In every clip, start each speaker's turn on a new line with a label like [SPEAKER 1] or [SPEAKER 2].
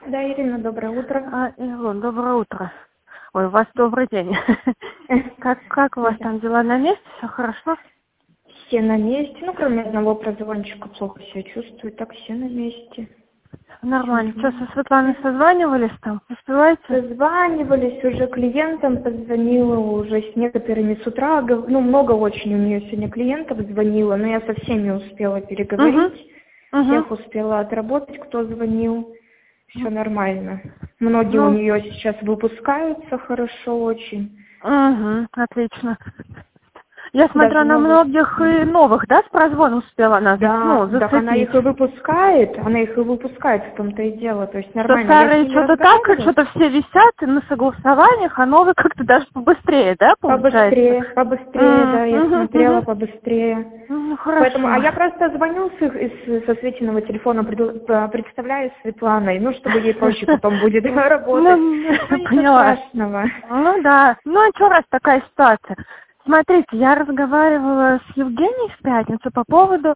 [SPEAKER 1] Да, Ирина, доброе утро.
[SPEAKER 2] Илон, доброе утро. Ой, у вас добрый день. Как у вас там дела на месте? Все хорошо?
[SPEAKER 1] Все на месте. Ну, кроме одного прозвончика, плохо себя чувствую. Так все на месте.
[SPEAKER 2] Нормально. Что, со Светланой созванивались там? Успеваете?
[SPEAKER 1] Созванивались, уже клиентам позвонила, уже с некоторыми с утра. Ну, много очень у нее сегодня клиентов звонила, но я со всеми успела переговорить. Всех успела отработать, кто звонил. Все нормально. Многие у нее сейчас выпускаются хорошо очень.
[SPEAKER 2] Отлично. Я смотрю,
[SPEAKER 1] Даже
[SPEAKER 2] она многих и новых, да, с прозвона успела она зацепить?
[SPEAKER 1] Да, она их и выпускает, в том-то и дело, то есть
[SPEAKER 2] Что
[SPEAKER 1] нормально.
[SPEAKER 2] старые что-то так, что-то все висят и на согласованиях, а новые как-то даже побыстрее, да, получается?
[SPEAKER 1] Побыстрее, да, я смотрела побыстрее.
[SPEAKER 2] Ну, хорошо.
[SPEAKER 1] Поэтому, а я просто звоню со Светиного телефона, представляю Светланой, ну, чтобы ей проще потом будет работать.
[SPEAKER 2] Поняла.
[SPEAKER 1] Ничего страшного.
[SPEAKER 2] Ну да, ну а что раз такая ситуация? Смотрите, я разговаривала с Евгенией в пятницу по поводу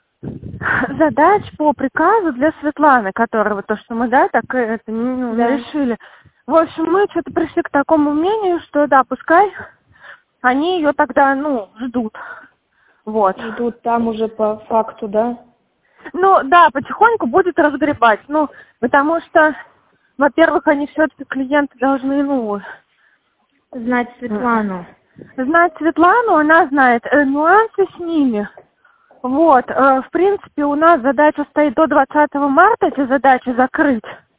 [SPEAKER 2] задач по приказу для Светланы, которого то, что мы, да, так это решили. В общем, мы что-то пришли к такому мнению, что да, пускай они ее тогда, ждут. Вот.
[SPEAKER 1] Ждут там уже по факту, да?
[SPEAKER 2] Ну, да, потихоньку будет разгребать. Ну, потому что, во-первых, они все-таки клиенты должны,
[SPEAKER 1] Знать Светлану.
[SPEAKER 2] Знать Светлану, она знает нюансы с ними. Вот, в принципе, у нас задача стоит до 20 марта эти задачи закрыть.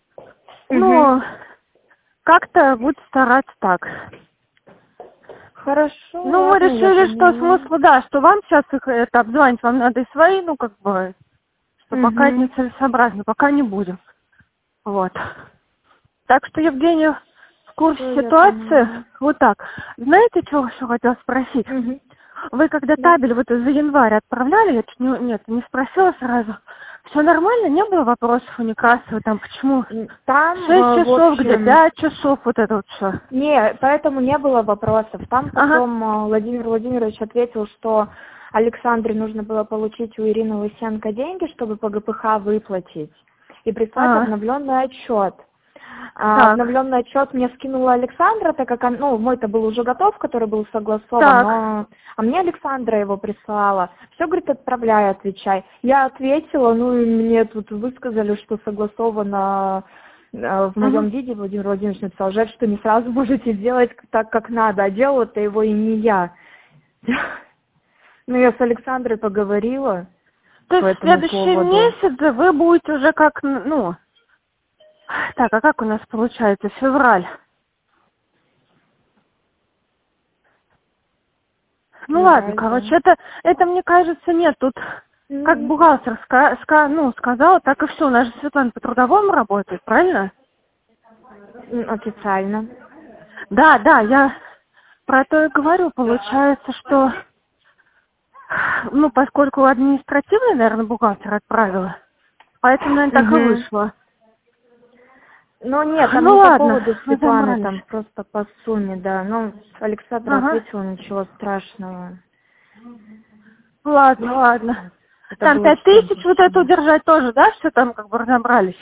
[SPEAKER 2] Ну, как-то будет стараться так.
[SPEAKER 1] Хорошо.
[SPEAKER 2] Ну, мы решили, что смысл, да, что вам сейчас их обзвонить, вам надо и свои, что пока нецелесообразно, пока не будем. Вот. Так что, Евгения, в курсе ситуации, вот так. Знаете, что еще хотела спросить? Вы когда табель вот за январь отправляли, я чуть не спросила сразу. Все нормально? Не было вопросов у Некрасовой, там почему?
[SPEAKER 1] Там
[SPEAKER 2] 6 часов, где 5 часов, вот это вот все.
[SPEAKER 1] Не, поэтому не было вопросов. Там потом Владимир Владимирович ответил, что Александре нужно было получить у Ирины Лысенко деньги, чтобы по ГПХ выплатить, и прислать обновленный отчет. Обновленный отчет мне скинула Александра, так как мой-то был уже готов, который был согласован, а мне Александра его прислала. Все, говорит, отправляй, отвечай. Я ответила, и мне тут высказали, что согласовано в моем виде. Владимир Владимирович написал: жаль, что не сразу можете сделать так, как надо, а делала-то его и не я. Я с Александрой поговорила.
[SPEAKER 2] То есть в следующем месяце вы будете уже как, Так, а как у нас получается? Февраль. Ладно, короче, это мне кажется, нет, тут как бухгалтер сказала, так и все. У нас же Светлана по трудовому работает, правильно?
[SPEAKER 1] Официально.
[SPEAKER 2] Да, я про то и говорю. Получается, что, поскольку административный, наверное, бухгалтер отправила, поэтому, наверное, так и вышло.
[SPEAKER 1] Нет, там не по поводу Светланы, там просто по сумме, да. Александр ответил, ничего страшного.
[SPEAKER 2] Ладно. Там 5000 вот это удержать тоже, да, все там как бы разобрались?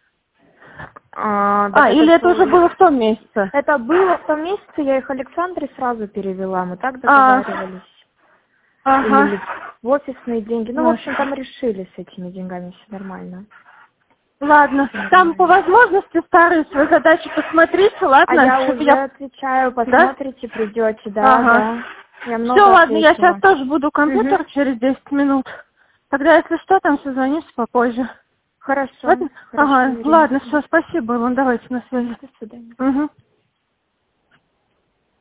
[SPEAKER 2] Или это уже было в том месяце?
[SPEAKER 1] Это было в том месяце, я их Александре сразу перевела, мы так договаривались. Или в офисные деньги. В общем, там решили с этими деньгами, все нормально.
[SPEAKER 2] Ладно, там по возможности старые свои задачи посмотрите, ладно?
[SPEAKER 1] Я уже отвечаю, посмотрите, придете, да.
[SPEAKER 2] Все, ладно, я сейчас тоже буду компьютер через 10 минут. Тогда, если что, там созвонимся попозже.
[SPEAKER 1] Хорошо.
[SPEAKER 2] Ладно, все, спасибо, Илон, давайте на связи.
[SPEAKER 1] До свидания.